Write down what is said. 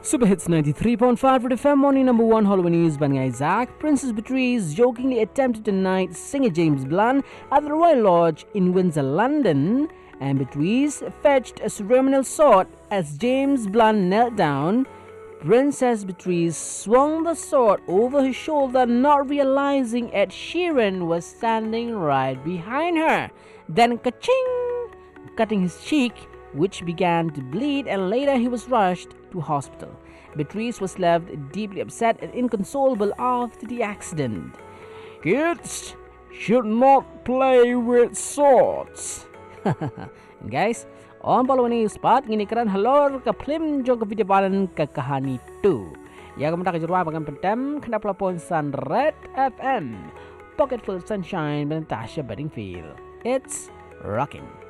Super Hits 93.5 Red FM morning number 1 Halloween news by Isaac. Princess Beatrice jokingly attempted tonight singer James Blunt at the Royal Lodge in Windsor, London, and Beatrice fetched a ceremonial sword as James Blunt knelt down. Princess Beatrice swung the sword over her shoulder, not realizing Ed Sheeran was standing right behind her. Then ka-ching! Cutting his cheek, which began to bleed, and later he was rushed to hospital. Beatrice was left deeply upset and inconsolable after the accident. Kids should not play with swords. Guys, on Palawani Spot, nginikaran halor ka film jong video balan ka kahani 2. Ya kamata ka jurwa bagan pentem kena pelapon Sun Red FM. Pocket full sunshine by Natasha Bedingfield. It's rocking.